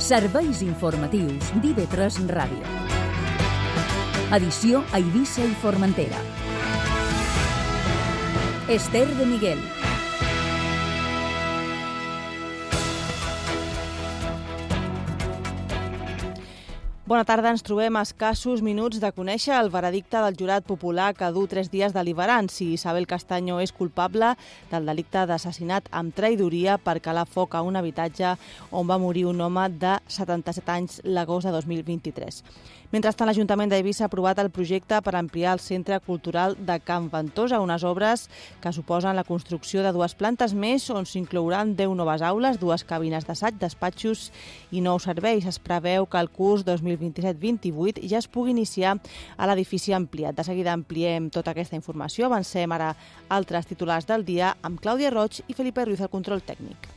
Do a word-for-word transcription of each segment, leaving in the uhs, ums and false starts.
Serveis informatius d'I V tres Ràdio. Edició a Eivissa i Formentera. Esther de Miguel. Bona tarda, ens trobem a escassos minuts de conèixer el veredicte del jurat popular que du tres dies deliberant si Isabel Castaño és culpable del delicte d'assassinat amb traïdoria per calar foc a un habitatge on va morir un home de setanta-set anys l'agost de dos mil vint-i-tres. Mentrestant, l'Ajuntament d'Eivissa ha aprovat el projecte per ampliar el Centre Cultural de Can Ventosa, unes obres que suposen la construcció de dues plantes més on s'inclouran deu noves aules, dues cabines d'assaig, despatxos i nous serveis. Es preveu que el curs dos mil vint-i-set vint-i-vuit ja es pugui iniciar a l'edifici ampliat. De seguida ampliem tota aquesta informació. Avancem ara altres titulars del dia amb Clàudia Roig i Felipe Ruiz al control tècnic.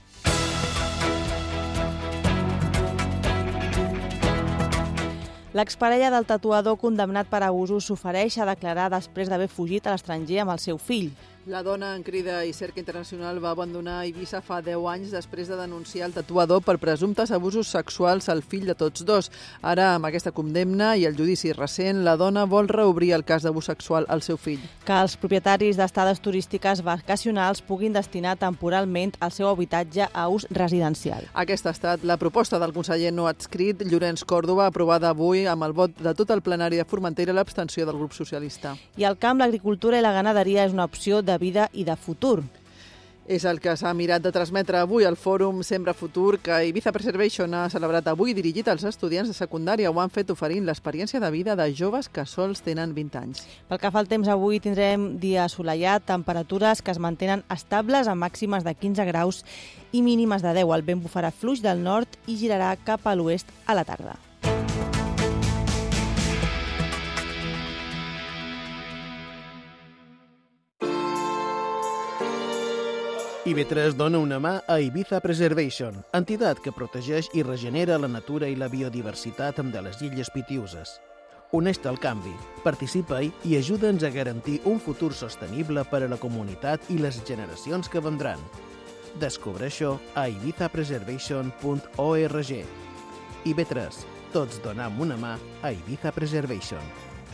L'exparella del tatuador condemnat per abusos s'ofereix a declarar després d'haver fugit a l'estranger amb el seu fill. La dona en crida i cerca internacional va abandonar Eivissa fa deu anys després de denunciar el tatuador per presumptes abusos sexuals al fill de tots dos. Ara, amb aquesta condemna i el judici recent, la dona vol reobrir el cas d'abús sexual al seu fill. Que els propietaris d'estades turístiques vacacionals puguin destinar temporalment el seu habitatge a ús residencial. Aquesta ha estat la proposta del conseller no adscrit, Llorenç Còrdova, aprovada avui amb el vot de tot el plenari de Formentera i l'abstenció del grup socialista. I al camp, l'agricultura i la ganaderia és una opció de de vida i de futur. És el que s'ha mirat de transmetre avui al Fòrum Sembra Futur, que Ibiza Preservation ha celebrat avui, dirigit als estudiants de secundària. Ho han fet oferint l'experiència de vida de joves que sols tenen vint anys. Pel que fa al temps, avui tindrem dia assolellat, temperatures que es mantenen estables amb màximes de quinze graus i mínimes de deu. El vent bufarà fluix del nord i girarà cap a l'oest a la tarda. I V tres dona una mà a Ibiza Preservation, entitat que protegeix i regenera la natura i la biodiversitat de les illes Pitiüses. Uneix-te al canvi, participa-hi i ajuda'ns a garantir un futur sostenible per a la comunitat i les generacions que vendran. Descobreix-ho a ibiza preservation punt org. I V tres, tots donam una mà a Ibiza Preservation.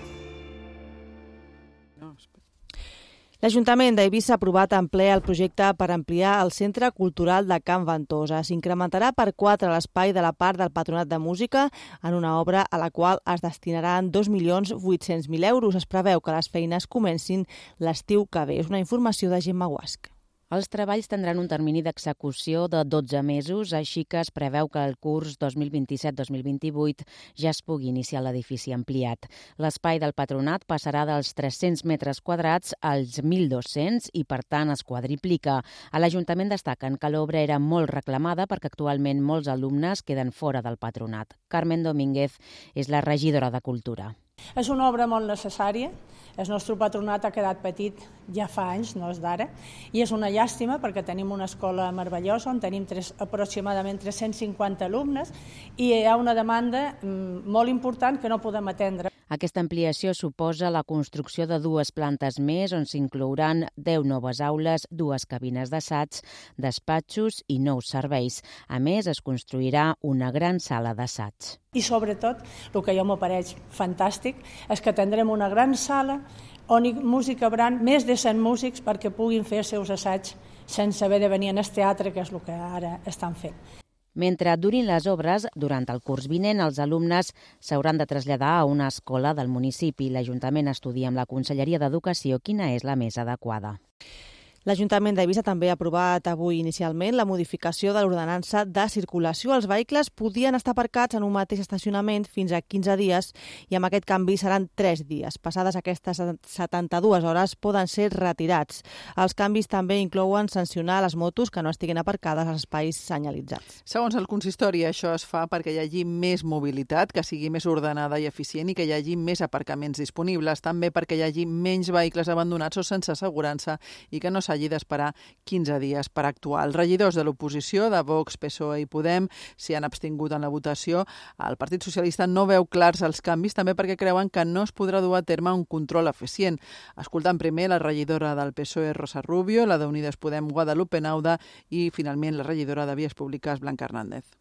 L'Ajuntament d'Eivissa ha aprovat en ple el projecte per ampliar el Centre Cultural de Can Ventosa. S'incrementarà per quatre l'espai de la part del Patronat de Música en una obra a la qual es destinaran dos milions vuit-cents mil euros. Es preveu que les feines comencin l'estiu que ve. És una informació de Gemma Guasc. Els treballs tindran un termini d'execució de dotze mesos, així que es preveu que el curs dos mil vint-i-set dos mil vint-i-vuit ja es pugui iniciar l'edifici ampliat. L'espai del patronat passarà dels tres-cents metres quadrats als mil dos-cents i, per tant, es quadriplica. A l'Ajuntament destaquen que l'obra era molt reclamada perquè actualment molts alumnes queden fora del patronat. Carmen Domínguez és la regidora de Cultura. És una obra molt necessària. El nostre patronat ha quedat petit ja fa anys, no és d'ara, i és una llàstima perquè tenim una escola meravellosa on tenim tres, aproximadament tres-cents cinquanta alumnes i hi ha una demanda molt important que no podem atendre. Aquesta ampliació suposa la construcció de dues plantes més on s'inclouran deu noves aules, dues cabines d'assaig, despatxos i nous serveis. A més, es construirà una gran sala d'assaig. I sobretot, el que jo m'ho pareix fantàstic, és que tindrem una gran sala on hi musicaran més de cent músics perquè puguin fer els seus assaigs sense haver de venir al teatre, que és el que ara estan fent. Mentre durin les obres, durant el curs vinent, els alumnes s'hauran de traslladar a una escola del municipi. L'Ajuntament estudia amb la Conselleria d'Educació quina és la més adequada. L'Ajuntament d'Eivissa també ha aprovat avui inicialment la modificació de l'ordenança de circulació. Els vehicles podien estar aparcats en un mateix estacionament fins a quinze dies i amb aquest canvi seran tres dies. Passades aquestes setanta-dues hores poden ser retirats. Els canvis també inclouen sancionar les motos que no estiguin aparcades als espais senyalitzats. Segons el consistori, això es fa perquè hi hagi més mobilitat, que sigui més ordenada i eficient i que hi hagi més aparcaments disponibles. També perquè hi hagi menys vehicles abandonats o sense assegurança i que no s'hagi d'esperar quinze dies per actuar. Els regidors de l'oposició, de Vox, P S O E i Podem, s'hi han abstingut en la votació. El Partit Socialista no veu clars els canvis, també perquè creuen que no es podrà dur a terme un control eficient. Escoltant primer la regidora del P S O E, Rosa Rubio, la d'Unides Podem, Guadalupe Nauda, i finalment la regidora de Vies Públiques, Blanca Hernández.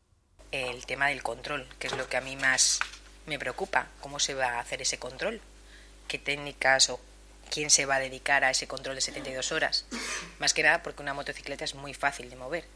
el tema del control, que es lo que a mí más me preocupa. ¿Cómo se va a hacer ese control? ¿Qué técnicas o quién se va a dedicar a ese control de setenta y dos horas? Más que nada porque una motocicleta es muy fácil de mover.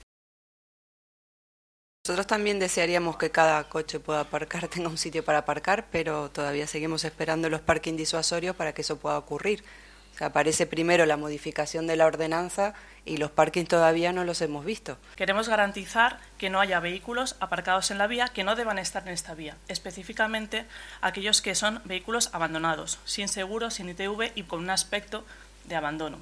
Nosotros también desearíamos que cada coche pueda aparcar, tenga un sitio para aparcar, pero todavía seguimos esperando los parking disuasorios para que eso pueda ocurrir. O sea, aparece primero la modificación de la ordenanza y los parkings todavía no los hemos visto. Queremos garantizar que no haya vehículos aparcados en la vía que no deban estar en esta vía, específicamente aquellos que son vehículos abandonados, sin seguro, sin I T V y con un aspecto de abandono.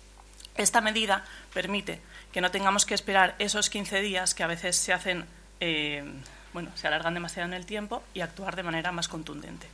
Esta medida permite que no tengamos que esperar esos quince días que a veces se hacen, eh, bueno, se alargan demasiado en el tiempo y actuar de manera más contundente.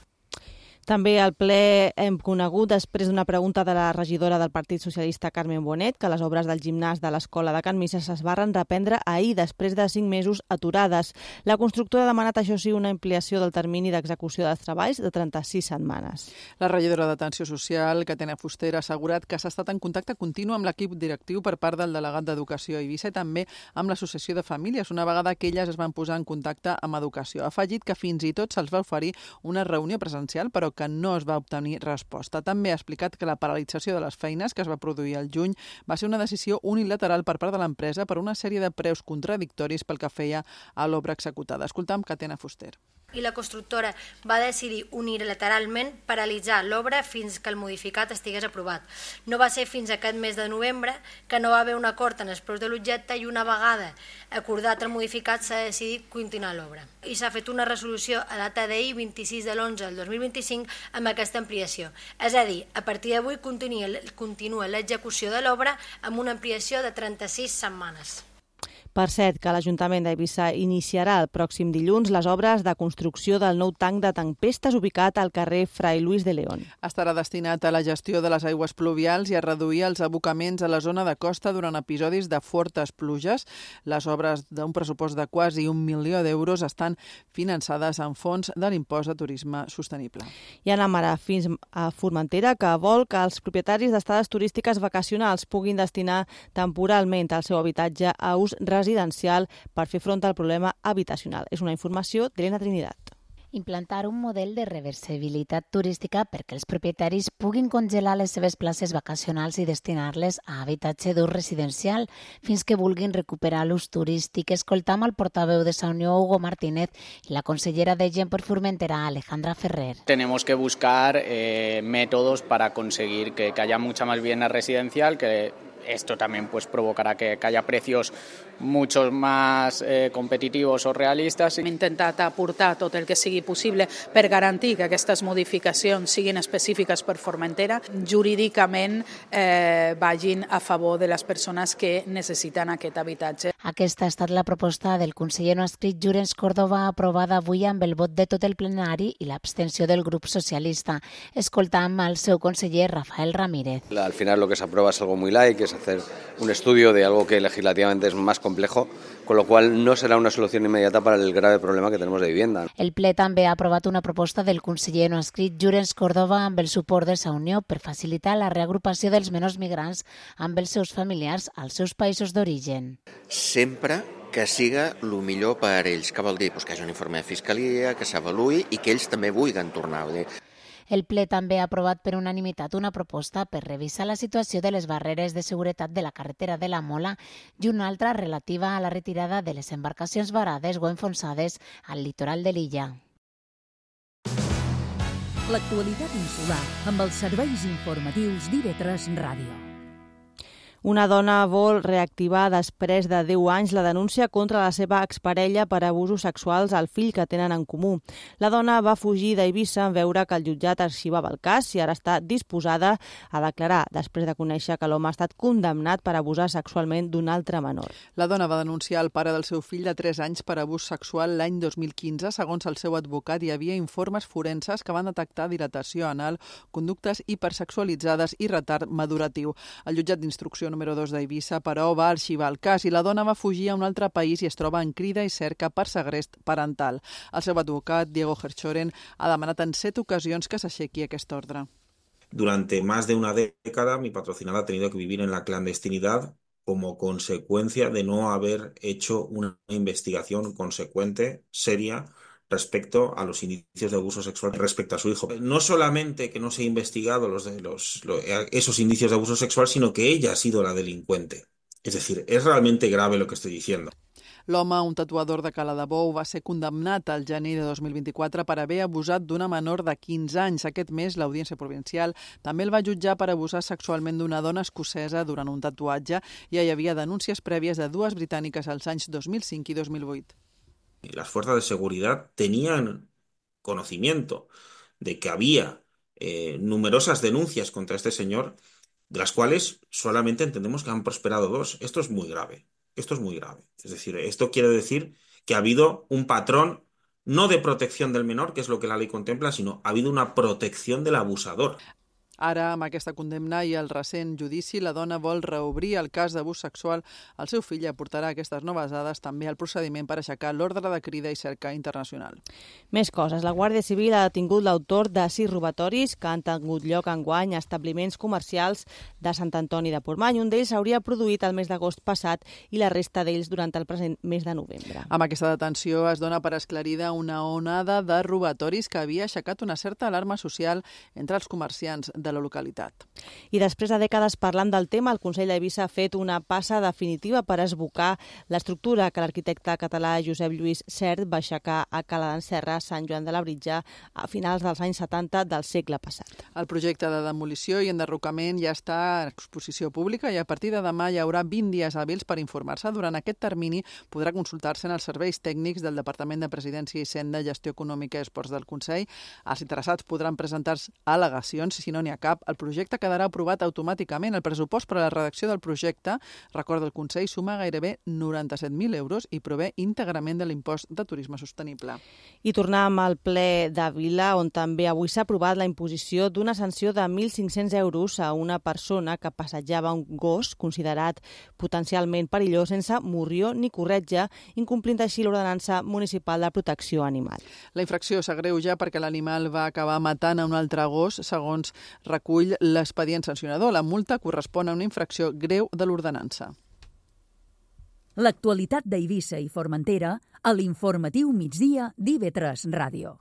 També al ple hem conegut, després d'una pregunta de la regidora del Partit Socialista Carmen Bonet, que les obres del gimnàs de l'Escola de Can Misses es van reprendre ahir, després de cinc mesos aturades. La constructora ha demanat, això sí, una ampliació del termini d'execució dels treballs de trenta-sis setmanes. La regidora d'Atenció Social, Catena Fuster, ha assegurat que s'ha estat en contacte continu amb l'equip directiu per part del delegat d'Educació a Eivissa i també amb l'Associació de Famílies, una vegada que elles es van posar en contacte amb Educació. Ha afegit que fins i tot se'ls va oferir una reunió presencial, però que no es va obtenir resposta. També ha explicat que la paralització de les feines que es va produir al juny va ser una decisió unilateral per part de l'empresa per una sèrie de preus contradictoris pel que feia a l'obra executada. Escoltam Catena Fuster. I la constructora va decidir unilateralment paralitzar l'obra fins que el modificat estigués aprovat. No va ser fins aquest mes de novembre que no va haver un acord en els preus de l'objecte i una vegada acordat el modificat s'ha decidit continuar l'obra. I s'ha fet una resolució a data d'ahir, vint-i-sis de l'onze del dos mil vint-i-cinc, amb aquesta ampliació. És a dir, a partir d'avui continua l'execució de l'obra amb una ampliació de trenta-sis setmanes. Per cert, que l'Ajuntament d'Eivissa iniciarà el pròxim dilluns les obres de construcció del nou tanc de tempestes ubicat al carrer Fray Luis de León. Estarà destinat a la gestió de les aigües pluvials i a reduir els abocaments a la zona de costa durant episodis de fortes pluges. Les obres d'un pressupost de quasi un milió d'euros estan finançades en fons de l'impost de turisme sostenible. I anem ara fins a Formentera, que vol que els propietaris d'estades turístiques vacacionals puguin destinar temporalment el seu habitatge a ús residencial residencial per fer front al problema habitacional. És una informació d'Helena Trinidad. Implantar un model de reversibilitat turística perquè els propietaris puguin congelar les seves places vacacionals i destinar-les a habitatge d'ús residencial fins que vulguin recuperar l'ús turístic. Escoltam el portaveu de Sa Unió, Hugo Martínez, i la consellera de Gent per Formentera, Alejandra Ferrer. Tenemos que buscar eh, métodos para conseguir que, que haya mucha más vivienda residencial, que esto también pues provocará que, que haya precios mucho más eh, competitius o realistes. Hem intentat aportar tot el que sigui possible per garantir que aquestes modificacions siguin específiques per Formentera, jurídicament eh, vagin a favor de les persones que necessiten aquest habitatge. Aquesta ha estat la proposta del conseller no escrit Llorenç Córdoba, aprovada avui amb el vot de tot el plenari i l'abstenció del grup socialista. Escoltam al seu conseller Rafael Ramírez. Al final lo que se aprueba es algo muy light, que es hacer un estudio de algo que legislativamente es más complejo, con lo cual no será una solución inmediata para el grave problema que tenemos de vivienda. El ple també ha aprovat una proposta del conseller no escrit Llorenç Córdoba amb el suport de Sa Unió per facilitar la reagrupació dels menors migrants amb els seus familiars als seus països d'origen. Sempre que siga el millor per a ells. Què vol dir? Pues que hi hagi un informe de fiscalia, que s'avaluï i que ells també vulguin tornar. El ple també ha aprovat per unanimitat una proposta per revisar la situació de les barreres de seguretat de la carretera de la Mola i una altra relativa a la retirada de les embarcacions varades o enfonsades al litoral de l'illa. L'actualitat insular amb els serveis informatius d'I V tres Ràdio. Una dona vol reactivar després de deu anys la denúncia contra la seva exparella per abusos sexuals al fill que tenen en comú. La dona va fugir d'Eivissa en veure que el jutjat arxivava el cas i ara està disposada a declarar després de conèixer que l'home ha estat condemnat per abusar sexualment d'un altre menor. La dona va denunciar el pare del seu fill de tres anys per abús sexual l'any dos mil quinze. Segons el seu advocat, hi havia informes forenses que van detectar dilatació anal, conductes hipersexualitzades i retard maduratiu. El jutjat d'instrucció número dos d'Eivissa, però, va arxivar el cas i la dona va fugir a un altre país i es troba en crida i cerca per segrest parental. El seu advocat, Diego Gerchoren, ha demanat en set ocasions que s'aixequi aquest ordre. Durante más de una década, mi patrocinada ha tenido que vivir en la clandestinidad como consecuencia de no haber hecho una investigación consecuente, seria, respecto a los indicios de abuso sexual respecto a su hijo. No solamente que no se ha investigado los de los, los, esos indicios de abuso sexual, sino que ella ha sido la delincuente. Es decir, es realmente grave lo que estoy diciendo. L'home, un tatuador de Caladebou, va ser condemnat al gener de dos mil vint-i-quatre per haver abusat d'una menor de quinze anys. Aquest mes, l'Audiència Provincial també el va jutjar per abusar sexualment d'una dona escocesa durant un tatuatge. Ja hi havia denúncies prèvies de dues britàniques als anys dos mil cinc i dos mil vuit. Las fuerzas de seguridad tenían conocimiento de que había eh, numerosas denuncias contra este señor, de las cuales solamente entendemos que han prosperado dos. Esto es muy grave. Esto es muy grave. Es decir, esto quiere decir que ha habido un patrón no de protección del menor, que es lo que la ley contempla, sino ha habido una protección del abusador. Ara, amb aquesta condemna i el recent judici, la dona vol reobrir el cas d'abús sexual al seu fill i aportarà aquestes noves dades també al procediment per aixecar l'ordre de crida i cerca internacional. Més coses. La Guàrdia Civil ha detingut l'autor de sis robatoris que han tingut lloc enguany a establiments comercials de Sant Antoni de Portmany. Un d'ells s'hauria produït el mes d'agost passat i la resta d'ells durant el present mes de novembre. Amb aquesta detenció es dona per esclarida una onada de robatoris que havia aixecat una certa alarma social entre els comerciants de la localitat. I després de dècades parlant del tema, el Consell d'Eivissa ha fet una passa definitiva per esbocar l'estructura que l'arquitecte català Josep Lluís Sert va aixecar a Cala d'en Serra, Sant Joan de Labritja, a finals dels anys setanta del segle passat. El projecte de demolició i enderrocament ja està en exposició pública i a partir de demà hi haurà vint dies hàbils per informar-se. Durant aquest termini podrà consultar-se en els serveis tècnics del Departament de Presidència i Hisenda, Gestió Econòmica i Esports del Consell. Els interessats podran presentar-se al·legacions si no n'hi ha cap. El projecte quedarà aprovat automàticament. El pressupost per a la redacció del projecte, recorda el Consell, suma gairebé noranta-set mil euros i prové íntegrament de l'impost de turisme sostenible. I tornem al ple de Vila, on també avui s'ha aprovat la imposició d'una sanció de mil cinc-cents euros a una persona que passejava un gos considerat potencialment perillós sense morrió ni corretja, incomplint així l'ordenança municipal de protecció animal. La infracció s'agreuja perquè l'animal va acabar matant a un altre gos, segons recull l'expedient sancionador. La multa correspon a una infracció greu de l'ordenança. L'actualitat d'Eivissa i Formentera a l'informatiu migdia d'I V tres Ràdio.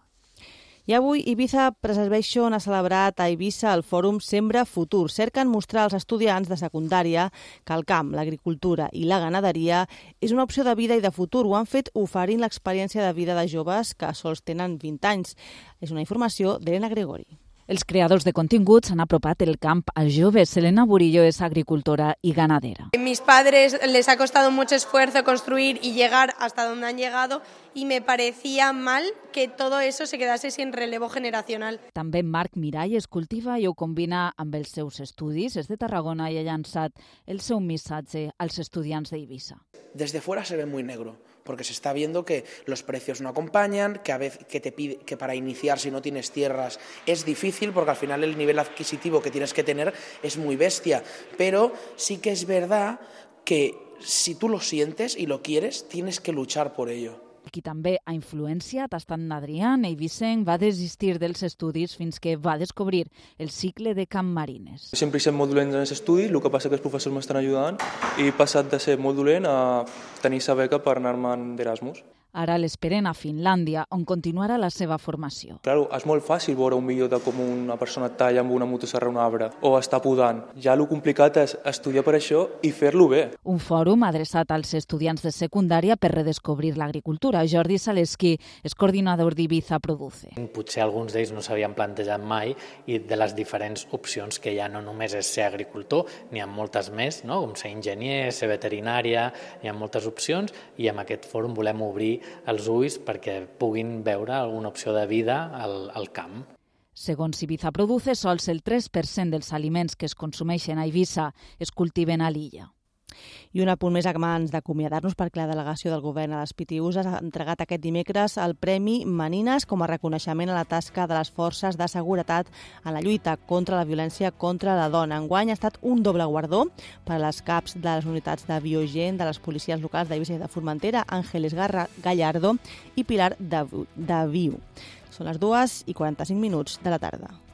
I avui Ibiza Preservation ha celebrat a Eivissa el fòrum Sembra Futur. Cerquen mostrar als estudiants de secundària que el camp, l'agricultura i la ganaderia és una opció de vida i de futur. Ho han fet oferint l'experiència de vida de joves que sols tenen vint anys. És una informació d'Elena Gregori. Els creadors de continguts han apropat el camp als joves. Elena Burillo es agricultora y ganadera. A mis padres les ha costado mucho esfuerzo construir y llegar hasta donde han llegado y me parecía mal que todo eso se quedase sin relevo generacional. També Marc Miralles cultiva i ho combina amb els seus estudis. És de Tarragona i ha llançat el seu missatge als estudiants d'Eivissa. Desde fuera se ve muy negro, porque se está viendo que los precios no acompañan, que a veces que te pide que para iniciar si no tienes tierras es difícil porque al final el nivel adquisitivo que tienes que tener es muy bestia, pero sí que es verdad que si tú lo sientes y lo quieres, tienes que luchar por ello. Qui també ha influenciat ha estat Adrián. Eivissenc va desistir dels estudis fins que va descobrir el cicle de Camp Marines. Sempre he estat molt dolent en els estudis, el que passa que els professors m'estan ajudant i he passat de ser molt dolent a tenir la beca per anar-me'n d'Erasmus. Ara l'esperen a Finlàndia, on continuarà la seva formació. Claro, és molt fàcil veure un vídeo de com una persona talla amb una motosserra un arbre o està podant. Ja el complicat és estudiar per això i fer-lo bé. Un fòrum adreçat als estudiants de secundària per redescobrir l'agricultura. Jordi Saleschi és coordinador d'Ibiza Produce. Potser alguns d'ells no s'havien plantejat mai i de les diferents opcions que hi ha, no només és ser agricultor, n'hi ha moltes més, no? Com ser enginyer, ser veterinària, hi ha moltes opcions i amb aquest fòrum volem obrir els ulls perquè puguin veure alguna opció de vida al, al camp. Segons Ibiza Produce, sols el tres per cent dels aliments que es consumeixen a Eivissa es cultiven a l'illa. I un apunt més abans d'acomiadar-nos perquè la delegació del govern a les Pitiüses ha entregat aquest dimecres el Premi Manines com a reconeixement a la tasca de les forces de seguretat en la lluita contra la violència contra la dona. Enguany ha estat un doble guardó per a les caps de les unitats de Biogen de les policies locals d'Eivissa i de Formentera, Àngeles Gallardo i Pilar de Viu. Són les dues i quaranta-cinc minuts de la tarda.